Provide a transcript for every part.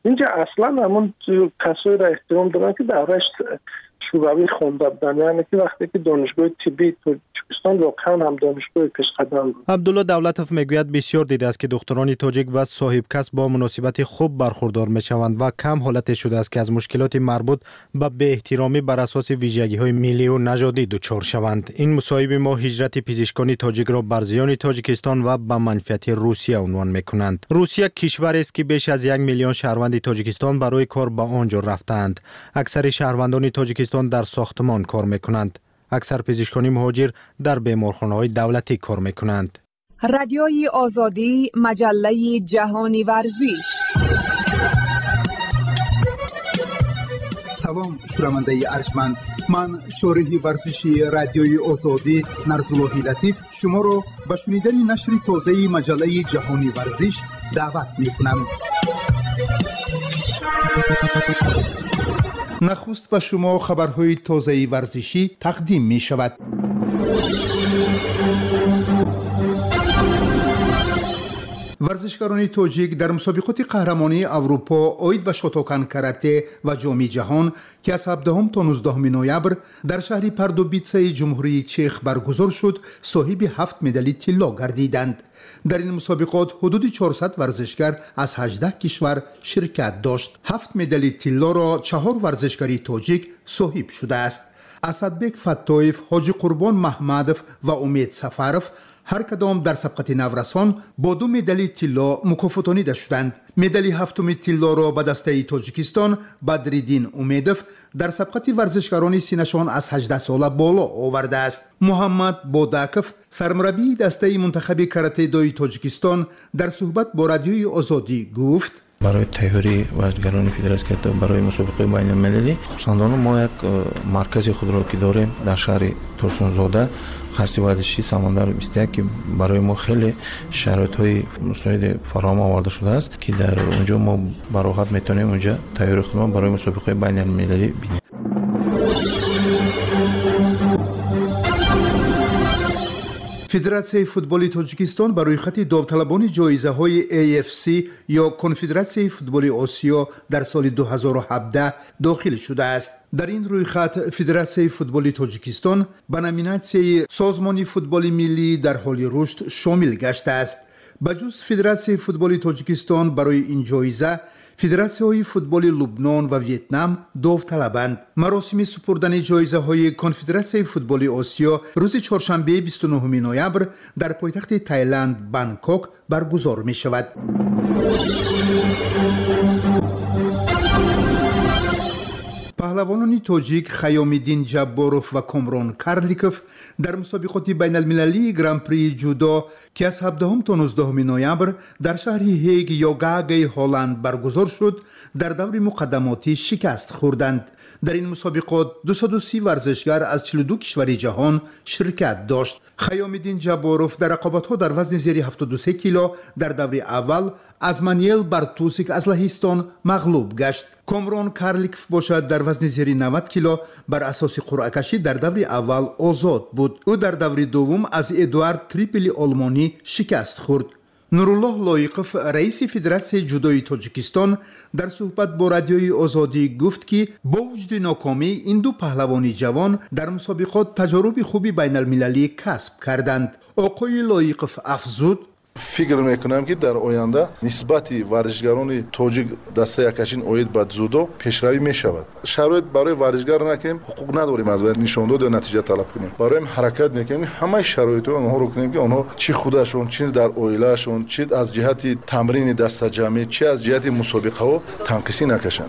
اینجا اصلا همون کسایی را احترام دارن که درش شوروی خونده بودن، یعنی که وقتی که دانشگاه طبی تاجیکستان واقعا هم دانشگاه پیشقدم بود. عبدالله دولتوف میگوید بسیار دیده است که دختران تاجیک و صاحب کسب با مناسبت خوب برخوردار میشوند و کم حالت شده است که از مشکلات مربوط به بی احترامی بر اساس ویژگی های ملی و نژادی دچار شوند. این مصاحبه ما هجرت پزشکان تاجیک را بر زیان تاجیکستان و به منفعت روسیه عنوان میکنند. روسیه کشوری است که بیش از 1 میلیون شهروند تاجیکستان برای کار به آنجا رفتند. اکثر شهروندان تاجیکستان در ساختمان کار میکنند. اکثر پزشکان مهاجر در بیمارخانه‌های دولتی کار میکنند. رادیوی آزادی، مجله جهانی ورزش. سلام شنونده ارجمند، من شارح ورزشی رادیوی آزادی نرزالله لطیف شما را به شنیدن نشر تازه مجله جهانی ورزش دعوت میکنم. نخست به شما خبرهای تازه ورزشی تقدیم می شود. ورزشکاران تاجیک در مسابقات قهرمانی اروپا عاید به شاتوکن کاراته و جام جهان که از 17 تا 19 نوامبر در شهر پاردوبیتسه جمهوری چک برگزار شد صاحب 7 مدال طلا گردیدند. در این مسابقات حدود 400 ورزشکار از 18 کشور شرکت داشت. 7 مدال طلا را 4 ورزشکار تاجیک صاحب شده است. اسدبک فتایف، حاجی قربان محمدов و امید سفرов هر کدام در سبقت نورسان با 2 مدال طلا مکافاتانیده شدند. مدال 7 طلا را به دسته تاجیکستان بدرالدین امیدov در سبقت ورزشکاران سینه‌شان از 18 ساله بالا آورده است. محمد بوداکov سرمربی دسته منتخب کاراته دوی تاجیکستان در صحبت با رادیوی آزادی گفت: برای تهیه ورزشکاران فدراسیون کاراته برای مسابقه بین المللی خصوصا ما یک مرکز خود را که داریم در شهر ترسونزاده خرسی ورزشی سمندر 21 که برای ما خیلی شرایط‌های مساعد فراهم آورده شده است که در اونجا ما به راحت میتونیم اونجا تهیه خودمان برای مسابقه بین المللی بینیم. فدراسیون فوتبال تاجیکستان برای خط داوطلبان جایزه‌های AFC یا کنفدراسیون فوتبال آسیا در سال 2017 داخل شده است. در این روی خط فدراسیون فوتبال تاجیکستان به نامیناسیون سازمان فوتبال ملی در حال رشد شامل گشته است. بجز فدراسیون فوتبال تاجیکستان برای این جایزه فدراسیون‌های فوتبال لبنان و ویتنام داوطلبند. مراسم سپردن جایزه‌های کنفدراسیون فوتبال آسیا روز چهارشنبه 29 نوامبر در پایتخت تایلند بانکوک برگزار می‌شود. پهلوانان تاجیک خیام‌الدین جباروف و کامران کارلیکوف در مسابقات بین المللی گرانپری جودو که از 17 تا 19 نوامبر در شهر هیگ یا گاگای هلند برگزار شد در دور مقدماتی شکست خوردند. در این مسابقات 230 ورزشکار از 42 کشور جهان شرکت داشت. خیام‌الدین جباروف در رقابت‌ها در وزن زیر 73 کیلو در دور اول از مانیل بارتوسیک از لهستان مغلوب گشت. کامران کارلیکوف باشد در وزن زیر 90 کیلو بر اساس قرعه کشی در دور اول آزاد بود. او در دور دوم از ادوارد تریپلی آلمانی شکست خورد. نورالله لایقوف رئیس فدراسیون جودوی تاجیکستان در صحبت با رادیوی آزادی گفت که با وجود ناکامی این دو پهلوان جوان در مسابقات تجارب خوبی بین المللی کسب کردند. آقای لایقوف افزود: فکر میکنم که در آینده نسبت ورزشکاران تاجیک دسته یکشین اوید به جودو پیشروی میشود. شرایط برای ورزشکار نکنیم، حقوق نداریم از باید نشان داد و نتیجه طلب کنیم. برای حرکت میکنیم همه شرایط اونها رو کنیم که اونها چی خودشون، چی در اویلاشون، چی از جهت تمرین دسته جمعی، چی از جهت مسابقه ها تنقیسی نکشند.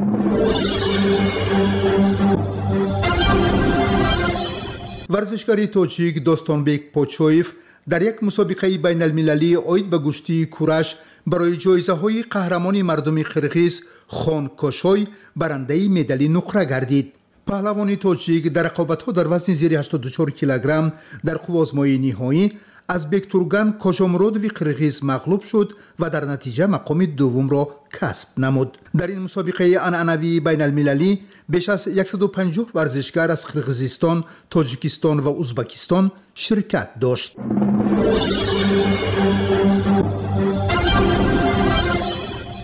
ورزشکار تاجیک دوستانبek پوچویف در یک مسابقه بین المللی عاید به گشتی کورش برای جایزه های قهرمانی مردم قرقیز خان کاشای برنده مدال نقره گردید. پهلوان تاجیک در رقابت‌ها در وزن زیر 84 کیلوگرم در قوازمای نهایی از بکتورگان کاشامرودوی قرقیز مغلوب شد و در نتیجه مقام دوم را کسب نمود. در این مسابقه عنعنوی بین المللی بیش از 150 ورزشکار از قرقیزستان، تاجیکستان و ازبکستان شرکت داشت.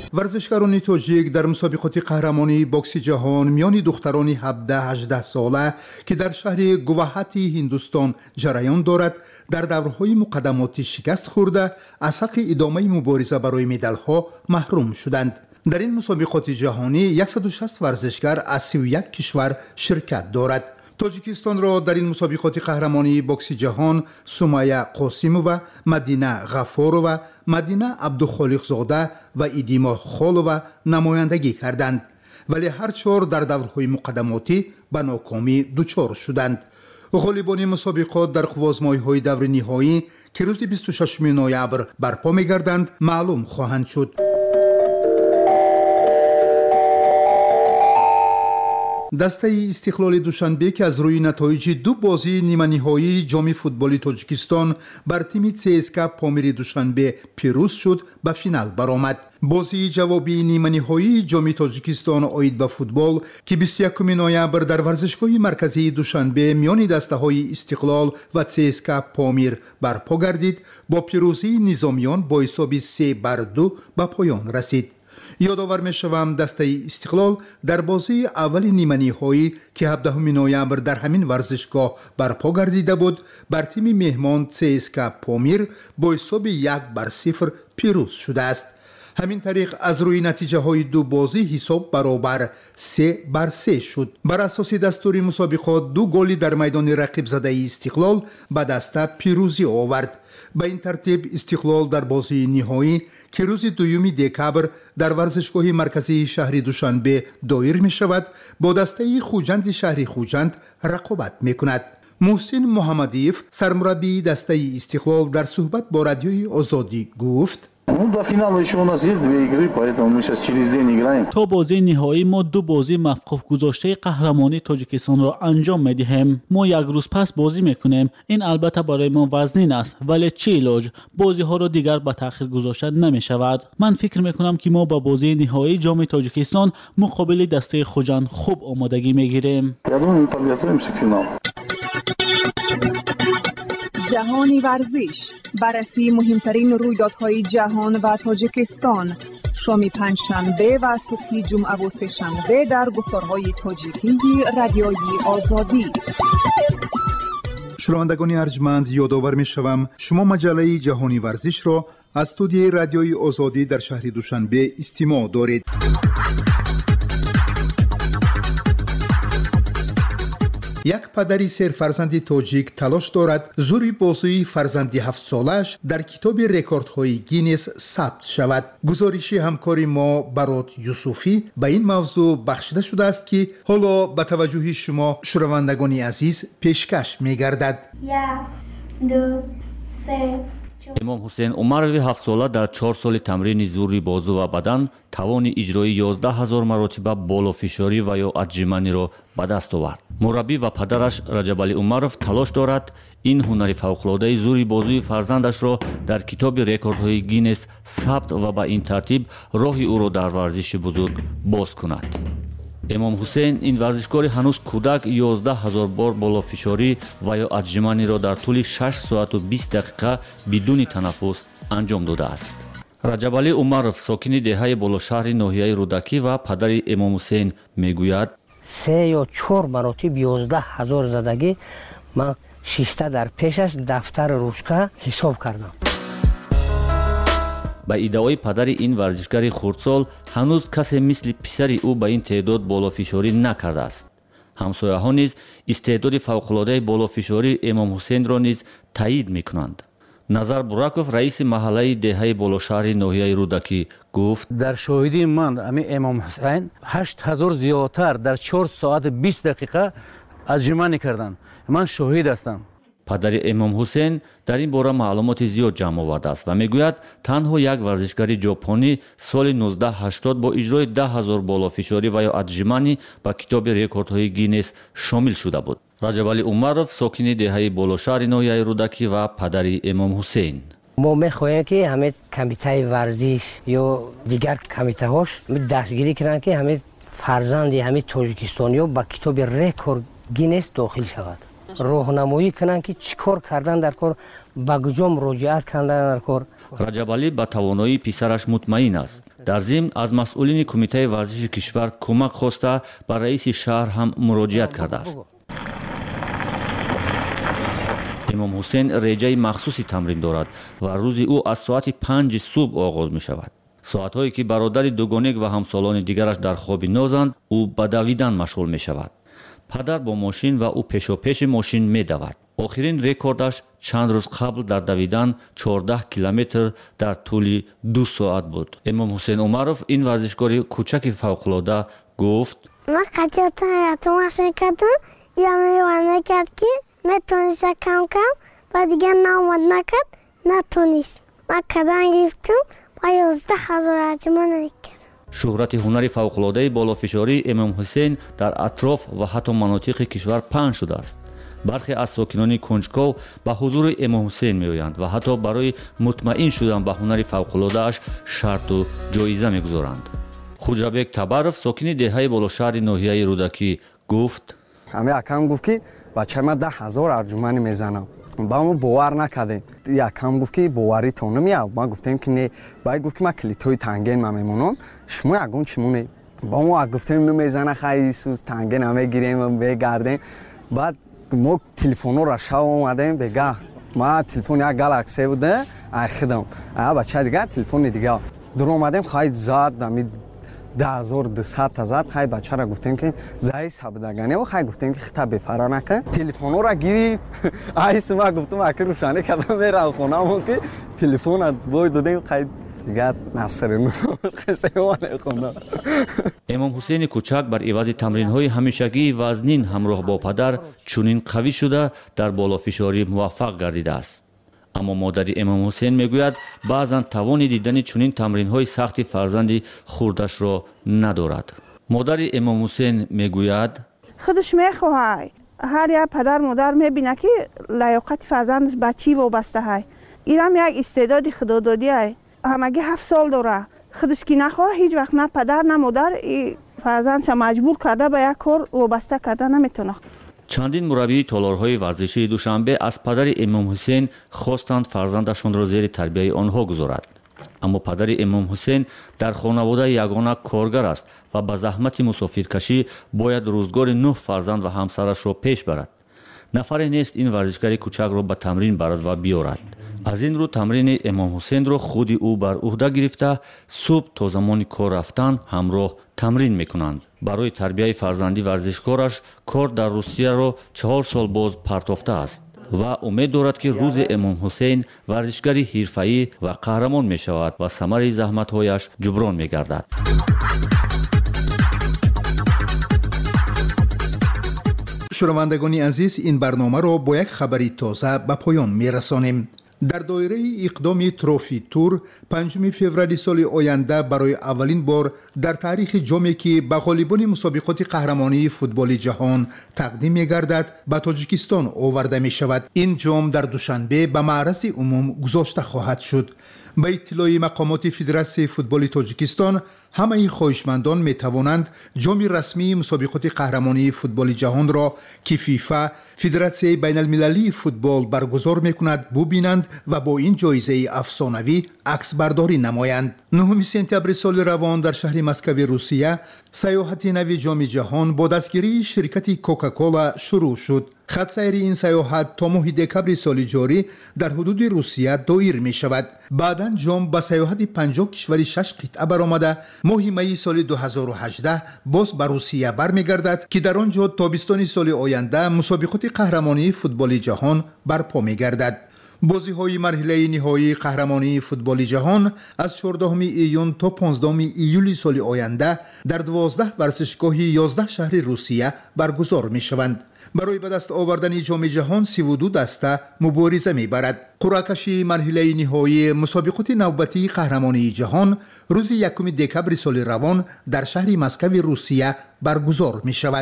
ورزشکاران تاجیک در مسابقات قهرمانی بوکس جهان میان دختران 17-18 ساله که در شهر گواهاتی هندوستان جریان دارد در دورهای مقدماتی شکست خورده از حق ادامه مبارزه برای مدال‌ها محروم شدند. در این مسابقات جهانی 160 ورزشکار از 31 کشور شرکت دارد. تاجیکستان را در این مسابقات قهرمانی بوکس جهان سمیه قاسیمووا، مدینه غفارова، مدینه عبدالخالق زاده و ایدیما خالووا نمایندگی کردند، ولی هر چهار در دورهای مقدماتی به ناکامی دچار شدند. غالبان مسابقات در قوازمایی‌های دور نهایی که روز 26 نوامبر برپا می‌گردند معلوم خواهند شد. دسته استقلال دوشنبه که از روی نتایج دو بازی نیمه نهایی جام فوتبال تاجیکستان بر تیم CSKA پامیر دوشنبه پیروز شد به فینال برآمد. بازی جوابی نیمه نهایی جام تاجیکستان آید به فوتبال که 21 نوامبر در ورزشگاه مرکزی دوشنبه میان دسته‌های استقلال و CSKA پامیر برپا گردید با پیروزی نظامیان با حساب 3-2 به پایان رسید. یادآور می‌شوم دسته استقلال در بازی اول نیمه نهایی که 17 نوامبر در همین ورزشگاه برپا گردیده بود بر تیم مهمان CSKA پامیر با حساب 1-0 پیروز شده است. همین طریق از روی نتیجه های دو بازی حساب برابر 3-3 شد. بر اساس دستور مسابقات 2 گلی در میدان رقیب زده استقلال به دست پیروزی آورد. به این ترتیب استقلال در بازی نهایی که روز 2 دکبر در ورزشگاه مرکزی شهر دوشنبه دایر می شود با دسته خوجند شهر خوجند رقابت می کند. محسن محمدیف سرمربی دسته استقلال در صحبت با رادیوی آزادی گفت: تا بازی نهایی ما 2 بازی موقوف گذاشته قهرمانی تاجیکستان را انجام میدهیم. ما 1 روز پس بازی میکنیم. این البته برای ما وزنین است، ولی چه علاج؟ بازی ها را دیگر به تأخیر گذاشته نمی شود. من فکر میکنم که ما با بازی نهایی جام تاجیکستان مقابل دسته خوجند خوب آمادگی میگیریم. جهانی ورزش، بررسی مهمترین رویدادهای جهان و تاجیکستان، شام پنجشنبه و صبح جمعه و سه‌شنبه در گفتارهای تاجیکی رادیوی آزادی. شنوندگان ارجمند، یادآور می‌شوم شما مجله جهانی ورزش را از استودیوی رادیوی آزادی در شهر دوشنبه استماع دارید. یک پدری سرفرزند تاجیک تلاش دارد زوری بازی فرزند 7 سالش در کتاب رکوردهای گینس ثبت شود. گزارش همکار ما برات یوسفی به این موضوع بخشیده شده است که حالا به توجه شما شنوندگان عزیز پیشکش می‌گردد. 1 2 3 امام حسین عمروی 7 ساله در 4 سال تمرین زوری بازو و بدن توان اجرای 11000 مرتبه بالافشاری و یا отжиманий را به دست آورد. مربی و پدرش رجبعلی عمرов تلاش دارد این هنر فوق‌العاده زوری بازوی فرزندش را در کتاب رکوردهای گینس ثبت و به این ترتیب راه او را در ورزش بزرگ باز کند. امام حسین این ورزشکار هنوز کودک 11000 بار بالافشاری و یا отжиманий را در طول 6 ساعت و 20 دقیقه بدون تنفس انجام داده است. رجبعلی عمرов ساکن دهه بالاشهر ناحیه رودکی و پدر امام حسین میگوید 3 یا 4 مراتب 11000 زدگی من 6 در پیشش دفتر روشکه حساب کردم. به ادعای پدر این ورزشکار خردسال هنوز کسی مثل پسر او به این تعداد بالافشاری نکرده است. همسایه‌ها نیز استعداد فوق‌العاده بالافشاری امام حسین را نیز تایید می‌کنند. نظر براکوف رئیس محله دهه بالاشهر ناحیه رودکی گفت در شاهدی من امام حسین 8000 زیادتر در 4 ساعت 20 دقیقه отжиманий کردند. من شاهد هستم. پدر امام حسین در این باره معلومات زیاد جمع آورده است و میگوید تنها یک ورزشکار ژاپنی سال 1980 با اجرای 10000 بالافشاری و یا отжиманий به کتاب رکوردهای گینس شامل شده بود. رجبعلی عمرов ساکن دهه بالاشهر ناحیه رودکی و پدر امام حسین. ما میخواهیم که همه کمیته ورزش یا دیگر کمیته هاش دستگیری کنند که همه فرزند همه تاجیکستانی با کتاب رکورد گینس داخل شود. راهنمایی کنند که چیکار کردن در کار، به کجا مراجعت کردن در کار. раҷабалӣ ба тавоноии писараш мутмаин аст. дар зимн аз масъулини кумитаи варзиши кишвар кӯмак хоста ба раиси шаҳр ҳам муроҷиат кардааст. имом ҳусейн реҷаи махсуси тамрин дорад ва рӯзи ӯ аз соати 5 субҳ оғоз мешавад. соатҳое ки бародари дугонек ва ҳамсолони дигараш дар хоби нозанд, ӯ ба давидан машғул мешавад. падар бо мошин ва ӯ пешопеши мошин медавад. охирин рекордаш чанд рӯз қабл дар давидан 14 километр дар тӯли 2 соат буд. имом ҳусейн умаров, ин варзишгори кӯчаки фавқулода, гуфт: ман қачотан яту машин кардам, я мевана кард ки метониста кам ва дигар наомад накард, натонист. ман кадан гирифтам ва 11,000 аҷман кард. шӯҳрати ҳунари фавқулодаи болофишории имом ҳусейн дар атроф ва ҳатто манотиқи кишвар паҳн шудааст. бархе аз сокинони кунҷков ба ҳузури имом ҳусейн меоянд ва ҳатто барои мутмаин шудан ба ҳунари фавқулодааш шарту ҷоиза мегузоранд. хуҷабек табаров, сокини деҳаи болошаҳри ноҳияи рӯдакӣ, гуфт: ҳамин акам гуфт ки бачаи ман 10,000 арҷумани мезанам. ба мо бовар накардем. якам гуфт ки боварӣ то намеяв. ман гуфтем ки не. баъд гуфт ки ман клитои танген ма мемонам. шумо ягон чимоне. ба мо гуфтем намезана хай сус танген намегирем мегардем. баъд мо телефонро шав омадем бега. ман телефон як галакси буда айхидам. бача дигар телефони дигар. дур омадем хай зад дами 1200 зад. хай бачара гуфтем ки заи сабдагане ва хай гуфтем ки хита бефара нака. телефонро гири айс ма гуфтам аки рӯшани кардам мерав хонам ки телефонат бой додем хай дигар насрин хесемане хонам. имом ҳусейни кӯчак бар ивази тамринҳои ҳамешагии вазнин ҳамроҳ бо падар чунин қавӣ шуда дар болофишорӣ муваффақ гардидааст. аммо модари имом ҳусейн мегӯяд баъзан тавони дидани чунин тамринҳои сахти фарзанди хурдашро надорад. модари имом ҳусейн мегӯяд: худаш мехоҳад ҳар як падар модар мебинад ки лаёқати фарзандаш ба чӣ вобаста ҳай. инам як истеъдоди худододӣ ай. ҳамагӣ 7 сол дора. худаш ки нахоҳад ҳеҷ вақт на падар на модар фарзандша маҷбур карда ба як кор вобаста карда наметавонад. чандин мураббии толорҳои варзишии душанбе аз падари имом ҳусейн хостанд фарзандашонро зери тарбияи онҳо гузорад. аммо падари имом ҳусейн дар хонавода ягона коргар аст ва ба заҳмати мусофиркашӣ бояд рӯзгори 9 фарзанд ва ҳамсарашро пеш барад. нафаре нест ин варзишгари кӯчакро ба тамрин барад ва биёрад. аз ин рӯ тамрини имом ҳусейнро худи ӯ бар уҳда гирифта, субҳ то замони кор рафтан ҳамроҳ тамрин мекунанд. барои тарбияи фарзанди варзишкораш кор дар русияро 4 сол боз партофтааст ва умед дорад ки рӯзе имом ҳусейн варзишгари ҳирфаӣ ва қаҳрамон мешавад ва самари заҳматҳояш ҷуброн мегардад. шунавандагони азиз, ин барномаро бо як хабари тоза ба поён мерасонем. дар доираи иқдоми трофи тур 5 феврали соли оянда барои аввалин бор дар таърихи ҷоме ки ба ғолибони мусобиқоти қаҳрамонии футболи ҷаҳон тақдим мегардад ба тоҷикистон оварда мешавад. ин ҷом дар душанбе ба маърази умум гузошта хоҳад шуд. ба иттилои мақомоти федератсияи футболи тоҷикистон, ҳамаи хоҳишмандон метавонанд ҷоми расмии мусобиқоти қаҳрамонии футболи ҷаҳонро ки фифа федератсияи байналмилалии футбол баргузор мекунад бубинанд ва бо ин ҷоизаи афсонавӣ аксбардорӣ намоянд. 9 сентябри соли равон дар шаҳри Москваи Русия сайёҳати нави ҷоми ҷаҳон бо дастгирии ширкати Кока-Кола шурӯъ шуд. хатсайри ин сайёҳат то моҳи декабри соли ҷорӣ дар ҳудуди Русия доир мешавад. баъдан ҷом ба сайёҳати 50 кишвари 6 қитъа баромада моҳи майи соли 2018 боз ба Русия бармегардад ки дар он ҷо тобистони соли оянда мусобиқоти қаҳрамонии футболи ҷаҳон барпо мегардад. бозиҳои марҳилаи ниҳоии қаҳрамонии футболи ҷаҳон аз 14 июн то 15 июли соли оянда дар 12 варзишгоҳи 11 шаҳри Русия баргузор мешаванд. барои ба даст овардани ҷоми ҷаҳон 32 даста мубориза мебарад. қуръакашии марҳилаи ниҳоии мусобиқоти навбатии қаҳрамонии ҷаҳон рӯзи 1 декабри соли равон дар шаҳри Москваи Русия баргузор мешавад.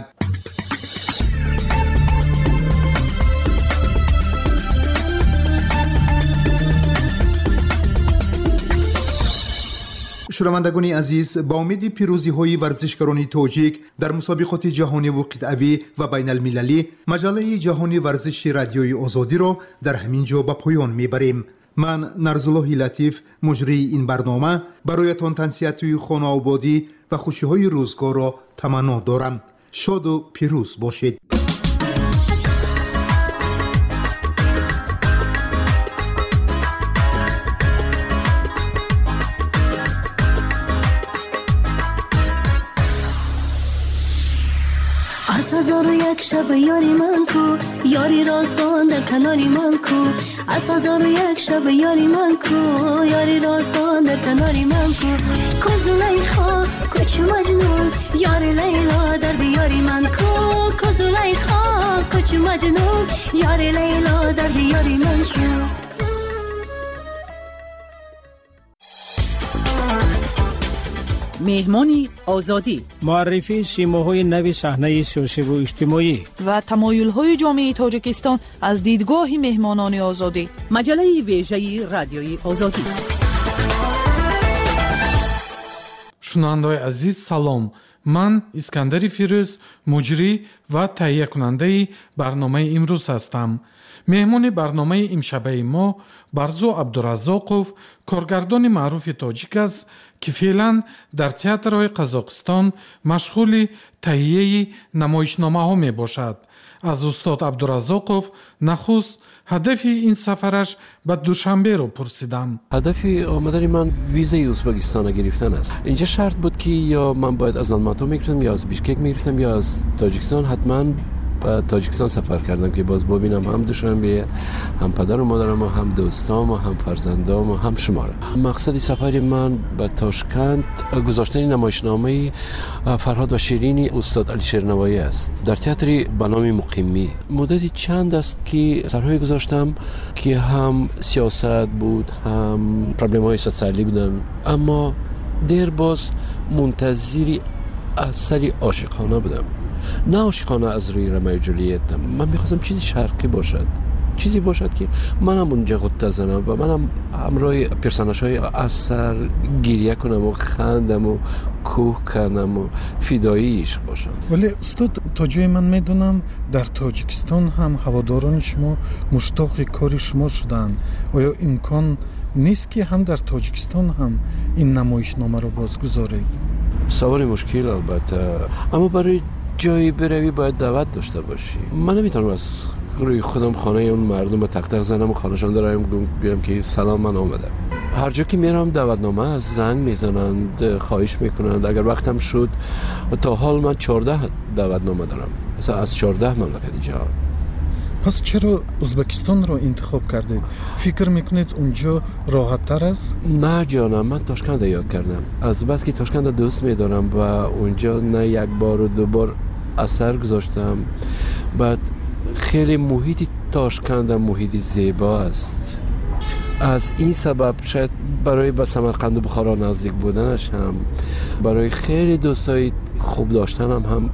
شنوندگان عزیز، با امید پیروزی های ورزشکاران تاجیک در مسابقات جهانی و قطعوی و بین المللی، مجله جهانی ورزش رادیوی آزادی را در همین جا به پایان میبریم. من نرزالله لطیف، مجری این برنامه، برایتان تنسیحات خانه آبادی و خوشی های روزگار را تمنا دارم. شاد و پیروز باشید. از هزار و یک شب یاری من کو، یاری راستان در کناری من کو. از هزار و یک شب یاری من کو، یاری راستان در کناری من کو. کو زلیخا کوچ مجنون، یاری لیلا در دیاری من کو. کو زلیخا کوچ مجنون، یاری لیلا در دیاری من کو. مهمانی آزادی، معرفی سیماهای نو صحنه سیاسی و اجتماعی و تمایل‌های جامعه تاجیکستان از دیدگاه مهمانان آزادی. مجله ویژه رادیوی آزادی. شنوندگان عزیز سلام. من اسکندر فیروز، مجری و تهیه کننده برنامه امروز هستم. مهمان برنامه امشبه ما برزو عبدالرزاقوف، کارگردان معروف تاجیک است که فعلا در تئاترهای قزاقستان مشغول تهیه نمایشنامه ها می باشد. از استاد عبدالرزاقوف نخست هدف این سفرش به دوشنبه رو پرسیدم. هدف آمدن من ویزای ازبکستان گرفتن است. اینجا شرط بود که یا من باید از آلماتا میگرفتم یا از بیشکک میگرفتم یا از تاجیکستان. حتما به تاجیکستان سفر کردم که باز ببینم هم دوشنبه، هم پدر و مادرم، هم دوستام، هم فرزندام، هم شما را. مقصد سفر من به تاشکند گذاشتن نمایشنامه فرهاد و شیرین استاد علی شیرنوایی است در تئاتر به نام مقیمی. مدتی چند است که طرحی گذاشتم که هم سیاست بود، هم پرابلم‌های سوسیالی بودن، اما دیر باز منتظری اثری عاشقانه بودم. نه عاشقانه از روی رمای جولیت. من میخواستم چیزی شرقی باشد، چیزی باشد که منم اونجا غوطه زنم و منم همراه پرسوناژهای اثر گریه کنم و خندم و کوه کنم و فدایی عشق باشم. ولی استاد، تا جای من میدونم در تاجیکستان هم هواداران شما مشتاق کار شما شدن. آیا امکان نیست که هم در تاجیکستان هم این نمایشنامه رو بازگذارید؟ سوال مشکل البته، اما برای جایی بروی باید دعوت داشته باشی. من نمیتونم از روی خودم خانه اون مردم به تق تق زنم و خانهشان دارم بگم که سلام من آمدم. هر جا که میرم دعوتنامه از زنگ میزنند، خواهش میکنند. اگر وقتم شد، تا حال من 14 دعوتنامه دارم، مثلا از 14 مملکت جهان. پس چرا ازبکستان رو انتخاب کردید؟ فکر میکنید اونجا راحت تر است؟ نه جانم، من تاشکند یاد کردم. از بس که تاشکند دوست میدارم و اونجا نه یک بار و دو بار اثر گذاشتم. بعد خیلی محیط تاشکند محیط زیبا است. از این سبب شاید برای به سمرقند و بخارا نزدیک بودنش هم، برای خیلی دوستای خوب داشتنم هم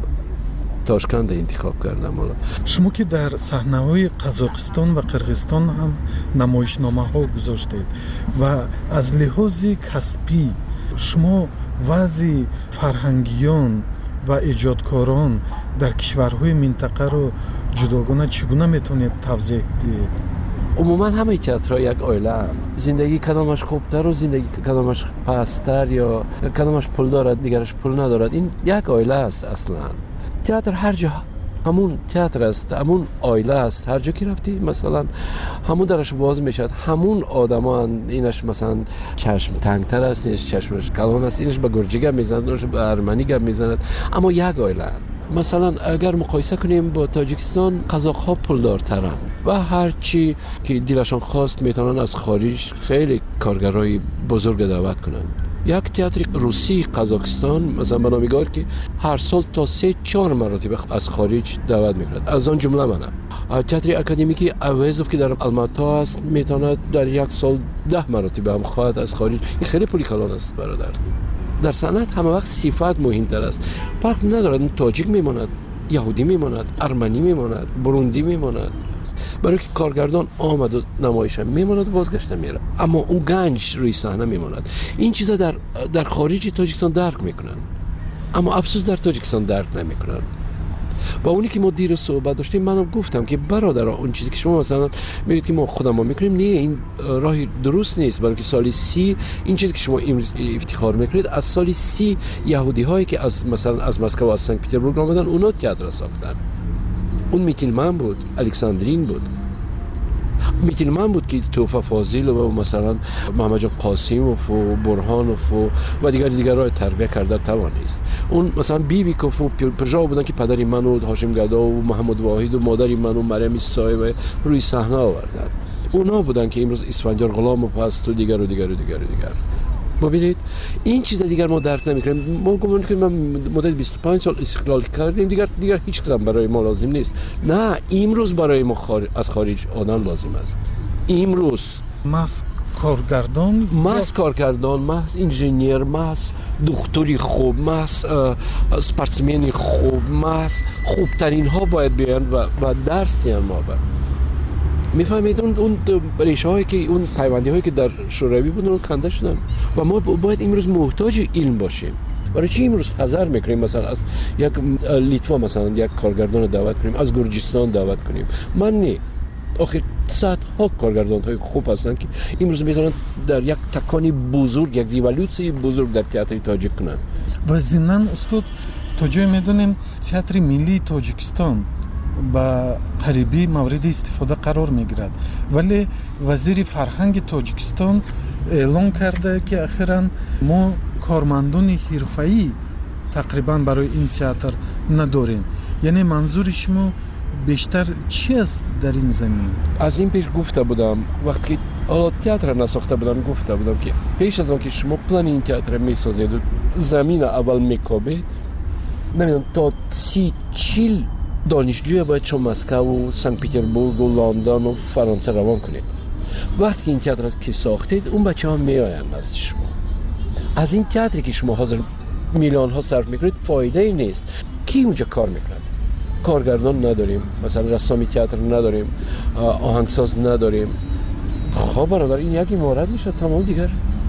تاشکند انتخاب کردم. حالا شما که در صحنه‌های قزاقستان و قرغیزستان هم نمایشنامه‌ها گذاشتید و از لحاظ کسبی شما وضع فرهنگیان و ایجادکاران در کشورهای منطقه رو جداگانه چگونه میتونید توضیح دهید؟ عموما همه تئاترها یک عائله هم. زندگی کدامش خوبتر و زندگی کدامش پستر یا کدامش پول دارد دیگرش پول ندارد، این یک عائله است. اصلا تئاتر هر جا همون تئاتر است، همون عائله است. هر جا که رفتی مثلا همون درش باز میشد، همون آدمان. اینش مثلا چشم تنگتر است، اینش چشمش کلان است، اینش به گرجی گپ میزند، اینش به ارمنی گپ میزند، اما یک عائله. مثلا اگر مقایسه کنیم با تاجیکستان، قزاق‌ها پولدارترن و هر چی که دلشان خواست میتونن از خارج خیلی کارگرای بزرگ دعوت کنن. یک تئاتر روسی قزاقستان مثلا به نامیگار که هر سال تا 3-4 مرتبه از خارج دعوت میکند، از آن جمله منم. تئاتر اکادمیکی اویزوف که در آلماتا است میتواند در یک سال 10 مرتبه هم خواهد از خارج. این خیلی پولی کلان است برادر. در صنعت همه وقت صفات مهمتر است. فرق ندارد تاجیک میماند، یهودی میماند، ارمنی میماند، بروندی میماند. برای که کارگردان آمد و نمایش میماند و بازگشته میره، اما اون گنج روی صحنه میماند. این چیزا در خارج تاجیکستان درک میکنن، اما افسوس در تاجیکستان درک نمیکنن. و اونی که ما دیر صحبت داشتیم، منم گفتم که برادرها اون چیزی که شما مثلا میگید که ما خودمون میکنیم، نه، این راهی درست نیست. بلکه سال 30 این چیزی که شما افتخار میکنید، از سال 30 یهودی هایی که از مثلا از مسکو و از سنت پترزبورگ آمدن، اونا تئاتر ساختن. اون میتیلمن بود، الکساندرین بود، میتیلمن بود که توفا فاضل و مثلا محمد جان قاسیموف و برهانوف و دیگرای تربیت کرده توانست. اون مثلا بیبیکوف و پژا بودن که پدری من و هاشم گدا و محمد واحد و مادری من و مریم صاحب روی صحنه آوردن. اونا بودن که امروز اسفندیار غلام و پست و دیگر. ببینید این چیز دیگر ما درک نمی‌کنیم. ما گمان که من مدت 25 سال استقلال کردیم، دیگر هیچ کدام برای ما لازم نیست. نه، امروز برای ما از خارج آدم لازم است. امروز محض کارگردان، محض انجینیر، محض دکتری خوب، محض اسپورتسمنی خوب، محض خوبترین ها باید بیان و درس دیان ما با. میفهمید اون ریشه هایی که اون پیوندی هایی که در شوروی بودن رو کنده شدن و ما باید امروز محتاج علم باشیم. برای چی امروز حذر میکنیم مثلا از یک لیتوا مثلا یک کارگردان دعوت کنیم، از گرجستان دعوت کنیم؟ من نه. آخه صدها کارگردان های خوب هستن که امروز میتونن در یک تکانی بزرگ، یک ریولوسی بزرگ در تئاتر تاجیک کنن. و ضمن استاد تا جای میدونیم تئاتر ملی تاجیکستان با قریبی مورد استفاده قرار میگیرد، ولی وزیر فرهنگ تاجیکستان اعلان کرده که اخیراً ما کارمندان حرفه‌ای تقریبا برای این تئاتر نداریم. یعنی منظور شما بیشتر چی است در این زمینه؟ از این پیش گفته بودم وقتی تئاتر نساخته بودم، گفته بودم که پیش از آن که شما پلان این تئاتر میسازید و زمین اول میکابید، نمیدونم تا 30-40 دانشجوی باید شما مسکو و سنت پترزبورگ و لندن و فرانسه روان کنید. وقتی که این تئاتر که ساختید، اون بچه ها میآیند نزد شما. از این تئاتری که شما حاضر میلیون ها صرف میکنید فایده ای نیست. کی اونجا کار میکنه؟ کارگردان نداریم، مثلا رسامی تئاتر نداریم، آهنگساز نداریم. خب برادر، این یکی مورد میشه. تمام دیگر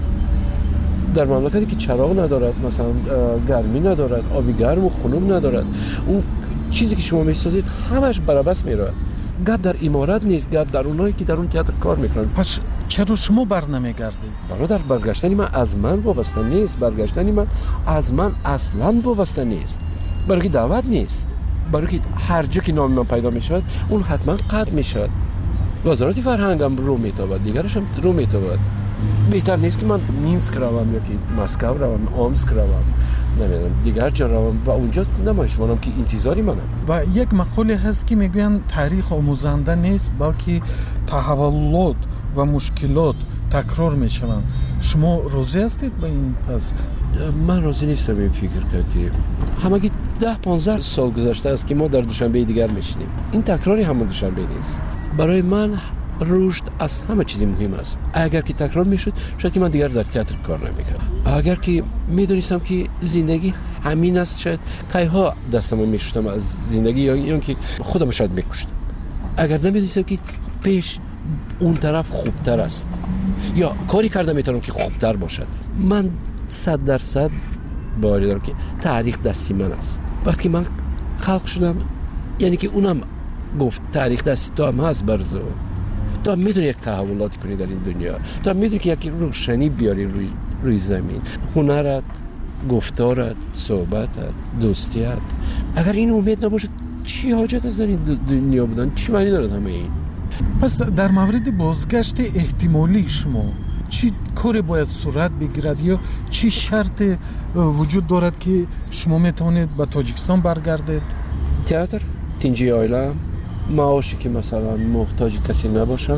در مملکتی که چراغ ندارد، مثلا گرمی ندارد، آبی گرم و خنک ندارد، اون چیزی که شما میسازید همش برابس میره. گپ در امارات نیست، گپ در اونایی که در اون تئاتر کار میکنن. پس چرا شما برنمیگردید؟ برادر، برگشتن من از من وابسته نیست. برگشتن من از من اصلا وابسته نیست. برای که دعوت نیست. برای که هر جا که نام من پیدا میشود، اون حتما قطع میشود. وزارت فرهنگ هم رو میتابد، دیگرش هم رو میتابد. بهتر نیست که من مینسک روم یا که مسکو روم، آمسک روم، نمیدونم دیگر جا روم و اونجا نمایش مانم که انتظاری منم. و یک مقوله هست که میگوین تاریخ آموزنده نیست، بلکه تحولات و مشکلات تکرار میشوند. شما راضی هستید با این؟ پس من راضی نیستم این فکر کردی. همگی 10-15 سال گذشته است که ما در دوشنبه دیگر میشینیم. این تکراری همون دوشنبه نیست. برای من رشد از همه چیزی مهم است. اگر که تکرار میشد، شاید که من دیگر در تئاتر کار نمیکردم. اگر که میدونستم که زندگی همین است، شاید کایها دستم میشستم از زندگی یا که خودم شاید میکشتم. اگر نمیدونستم که پیش اون طرف خوبتر است یا کاری کرده میتونم که خوبتر باشد، من 100% باوری دارم که تاریخ دستی من است. وقتی من خلق شدم، یعنی که اونم گفت تاریخ دستی تو هم هست برزو. تو هم میتونی یک تحولاتی کنی در این دنیا. تو هم میتونی که یک روشنی بیاری روی زمین. هنرت، گفتارت، صحبتت، دوستیت. اگر این امید نباشه، چی حاجت از در این دنیا بودن؟ چی معنی دارد همه این؟ پس در مورد بازگشت احتمالی شما چی کاری باید صورت بگیرد یا چی شرط وجود دارد که شما میتونید به تاجیکستان برگردید؟ تئاتر، تینجی آیله، معاشی که مثلا محتاج کسی نباشن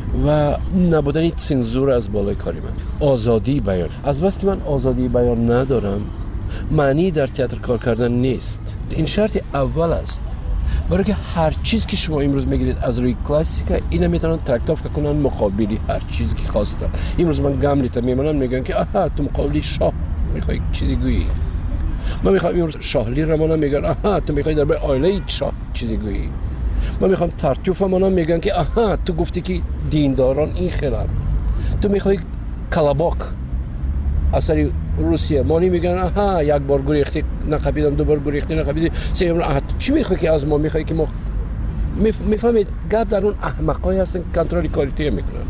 و نبودن سنزور از بالای کاری من. آزادی بیان. از بس که من آزادی بیان ندارم، معنی در تئاتر کار کردن نیست. این شرط اول است. برای که هر چیز که شما امروز میگیرید از روی کلاسیکا، اینا میتونن ترکتاف کنن مقابلی هر چیزی که خواستن. امروز من گاملیت میمونن میگن که آها تو مقابلی شاه میخوای چیزی گویی. من میخوام این شاهلی رمانم میگن آها تو میخوای در به آیله شاه چیزی گویی. من میخوام ترتیف منم میگن که آها تو گفتی که دینداران این خیلن. تو میخوای کلاباک اثری روسیه مانی میگن آها یک بار گریختی نقبیدم، دو بار گریختی نقبیدی، سوم چی میخوای که از ما میخوای که ما میفهمید گپ در اون احمقای هستن کنترل کالیتی میکنن.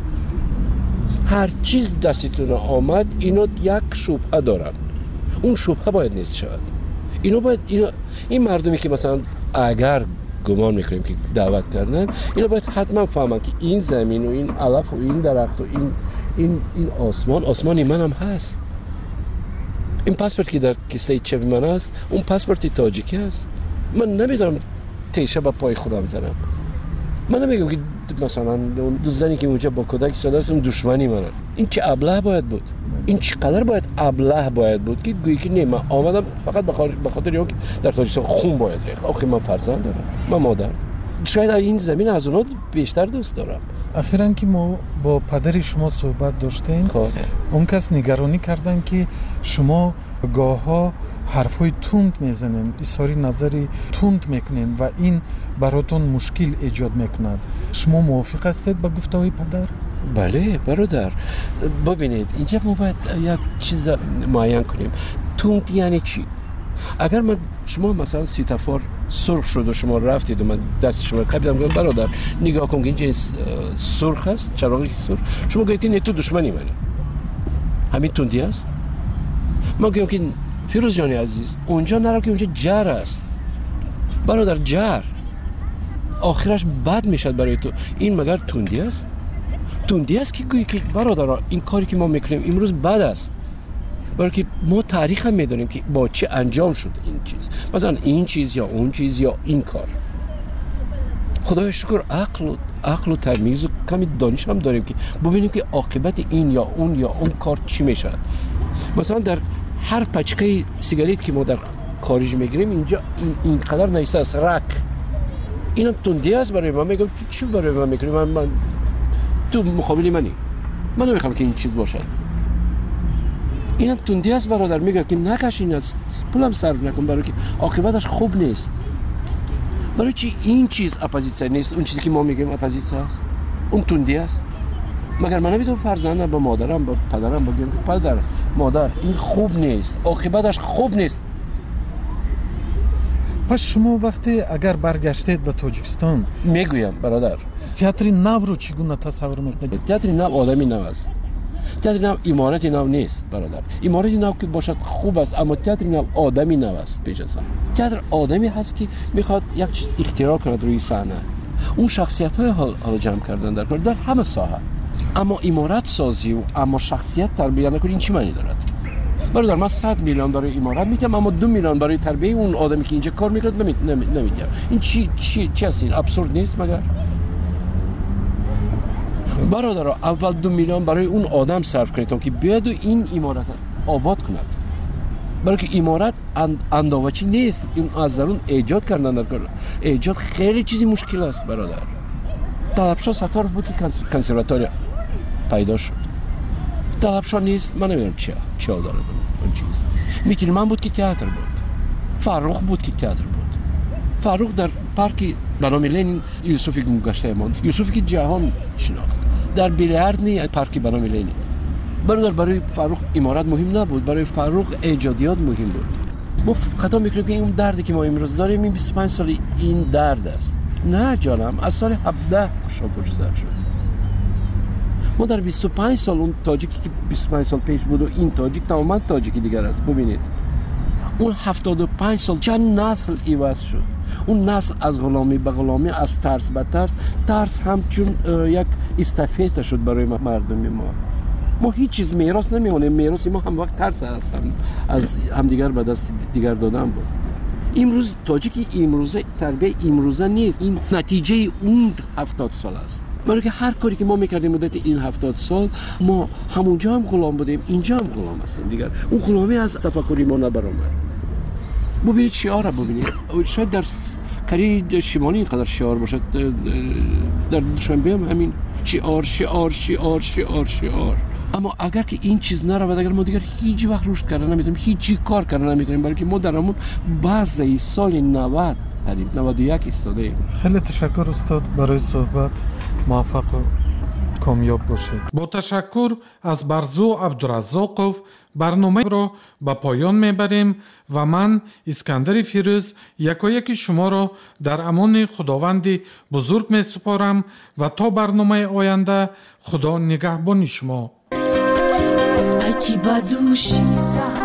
هر چیز دستتون آمد اینا یک شبهه دارن، اون شبهه باید نیست شود. این مردمی که مثلا اگر گمان میکنیم که دعوت کردن، اینا باید حتما فهمن که این زمین و این علف و این درخت و این آسمان من هم هست. این پاسپورت که در کیسه چپ من هست اون پاسپورت تاجیکی هست. من نمیدونم تیشه با پای خدا میزنم. من نمیگم که مثلا دو زنی که اونجا با کودک ساده است اون دشمنی منه. این چه ابله باید بود، این چقدر باید ابله باید بود که گویی که نه من آمدم فقط به خاطر اینکه در تاجیکستان خون باید ریخت. آخه من فرزند دارم، من مادر، شاید این زمین از اونها بیشتر دوست دارم. اخیراً که ما با پدر شما صحبت داشتیم، اون کس نگرانی کردن که شما گاه‌ها حرفای تند میزنین، اظهار نظری تند میکنین و این براتون مشکل ایجاد میکند. شما موافق هستید با گفته‌های پدر؟ بله برادر، ببینید اینجا ما باید یک چیز معین کنیم. تند یعنی چی؟ اگر من شما مثلا سیتافور سرخ شد و شما رفتید و من دست شما قبیدم گفتم برادر نگاه کن که اینجا سرخ است، چراغی سرخ، شما گویید که تو دشمنی منی. همین تندی است. ما گویم که فیروز جانی عزیز اونجا نرو که اونجا جر است برادر، جر آخرش بد میشد برای تو. این مگر تندی است؟ تندی است که گویی که برادر این کاری که ما میکنیم امروز بد است، برای که ما تاریخ هم میدونیم که با چه انجام شد این چیز، مثلا این چیز یا اون چیز یا این کار. خدای شکر عقل و تمیز و کمی دانش هم داریم که ببینیم که عاقبت این یا اون کار چی میشه. مثلا در هر پچکه سیگاریت که ما در خارج میگیریم اینجا اینقدر نیسته است رک. اینم تندی است برای من. میگم چی برای من میکنی؟ من تو مقابل منی، من نمیخوام که این چیز باشد. اینم تندی است برادر. میگم که نکشین است، پولم صرف نکن برای که عاقبتش خوب نیست. برای چی این چیز اپوزیسیون نیست؟ اون چیزی که ما میگیم اپوزیسیون است، اون تندی است. مگر من نمیتونم فرزندم با مادرم با پدرم بگم که پدر مادر این خوب نیست، عاقبتش خوب نیست. پس شما وقتی اگر برگشتید به تاجیکستان میگویم برادر تئاتر نو رو چگونه تصور میکنید؟ تئاتر نو آدمی نو است. تئاتر نو امارت نو نیست برادر. امارت نو که باشد خوب است، اما تئاتر نو آدمی نو است. پیش از همه تئاتر آدمی هست که میخواد یک چیز اختراع کنه روی صحنه. اون شخصیت های حال جمع کردن در همه ساحه. اما امارت سازی و اما شخصیت تربیت نکنی این چی معنی دارد؟ برادر من 100 میلیون برای امارت میدم اما 2 میلیون برای تربیت اون آدمی که اینجا کار میکنه نمیدم. این چی است؟ این ابسورد نیست مگر؟ برادر اول 2 میلیون برای اون آدم صرف کنید تا که بیاد و این امارت آباد کند. برای که امارت انداوچی نیست، این از درون ایجاد کردن در کار. ایجاد خیلی چیزی مشکل است برادر. طلبشاه ستار بود که کنسرواتوری پیدا شد. طلبشاه نیست، من نمیدونم چی داره اون چیز. میتیلمن بود که تئاتر بود. فرخ بود که تئاتر بود. فرخ در پارک بنام لنین یوسفی گذشته ماند. یوسفی که جهان شناخت. در بیلیارد نی پارک بنام لنین. برای فرخ امارت مهم نبود، برای فرخ ایجادیات مهم بود. ما خطا میکنیم که این دردی که ما امروز داریم این 25 سال این درد است. نه جانم، از سال 17 کشاکش زد شد. ما در 25 سال اون تاجیکی که 25 سال پیش بود و این تاجیک تماما تاجیکی دیگر است. ببینید اون 75 سال چند نسل عوض شد. اون نسل از غلامی به غلامی، از ترس به ترس همچون یک استافته شد برای مردم ما هیچ چیز میراث نمیمونه. میراث ما هم وقت ترس هست، از همدیگر به دست دیگر دادن بود. امروز تاجیکی امروزه تربیت امروزه نیست، این نتیجه اون 70 سال است. برای که هر کاری که ما میکردیم مدت این 70 سال ما همونجا هم غلام بودیم، اینجا هم غلام هستیم دیگر. اون غلامی از تفکری ما نبرآمد. ببینید شعار را ببینید، شاید در کره شمالی اینقدر شعار باشد، در دوشنبه هم همین شعار. اما اگر که این چیز نرود، اگر ما دیگر هیچ وقت رشد کردن نمیتونیم، هیچی کار کردن نمیتونیم، برای که ما در همون بعضی سال 90 قریب 91 ایستاده ایم. خیلی تشکر استاد برای صحبت. موفق و کامیاب باشید. با تشکر از برزو عبدالرزاقов برنامه را به پایان میبریم و من اسکندر فیروز یکایک شما را در امان خداوند بزرگ می سپارم و تا برنامه آینده خدا نگهبان شما.